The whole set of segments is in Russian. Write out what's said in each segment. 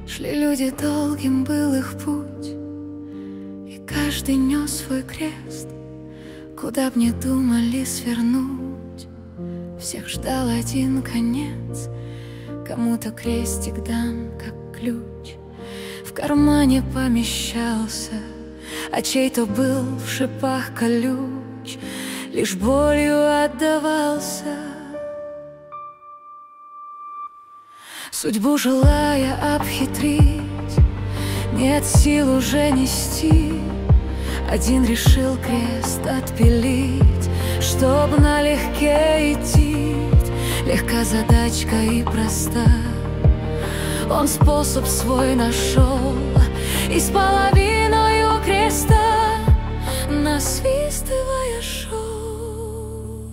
Шли люди, долгим был их путь, и каждый нес свой крест. Куда б ни думали свернуть, всех ждал один конец. Кому-то крестик дан, как ключ, в кармане помещался, а чей-то был в шипах колюч, лишь болью отдавался. Судьбу желая обхитрить, нет сил уже нести, один решил крест отпилить, чтоб налегке идти. Легка задачка и проста, он способ свой нашел, и с половиною креста насвистывая шел.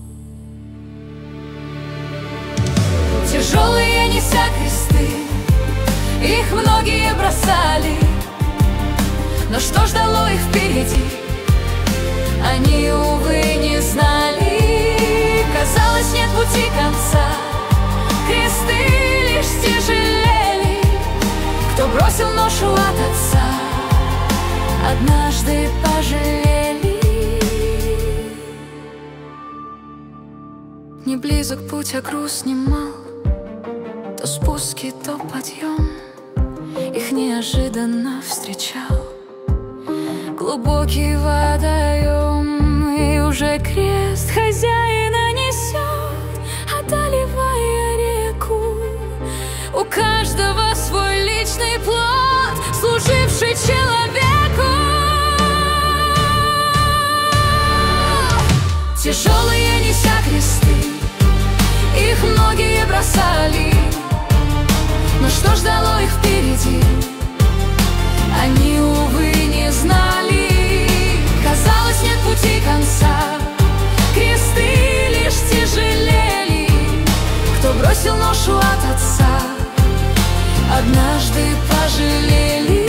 Тяжелые неся кресты, их многие бросали, но что ждало их впереди, они, увы, не знали. Казалось, нет пути конца, кресты лишь тяжелели. Кто бросил ношу от отца, однажды пожалели. Не близок путь, а груз немал, то спуски, то подъем. Их неожиданно встречал глубокий водоем, и уже крест хозяина несет, одолевая реку. У каждого свой личный плод, служивший человеку. Тяжелые неся кресты, их многие бросали, но что ждало их впереди, они, увы, не знали. Казалось, нет пути конца, кресты лишь тяжелели. Кто бросил ношу от отца, однажды пожалели.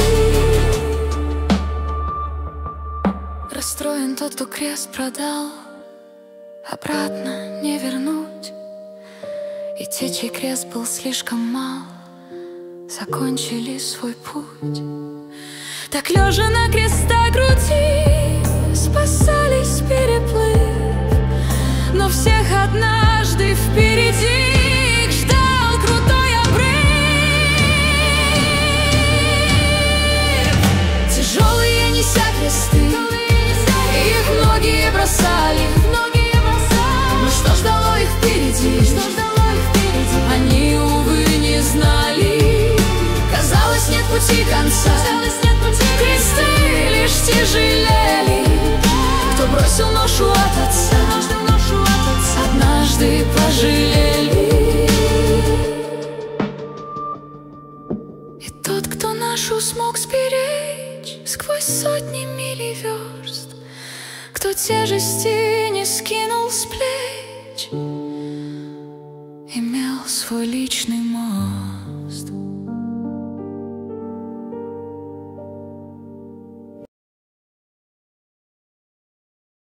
Расстроен тот, кто крест продал, обратно не вернуть. И те, чей крест был слишком мал, закончили свой путь. Так лежа на креста груди, спасались, переплыв, но всех однажды впереди их ждал крутой обрыв. Тяжелые неся кресты, их многие бросали, но что ждало их впереди, они, увы, не знали. Казалось, нет пути конца, кресты лишь тяжелели. Кто бросил ношу от отца, однажды пожалели. И тот, кто нашу смог сберечь сквозь сотни миль и верст, кто тяжести не скинул с плеч, имел свой личный мост.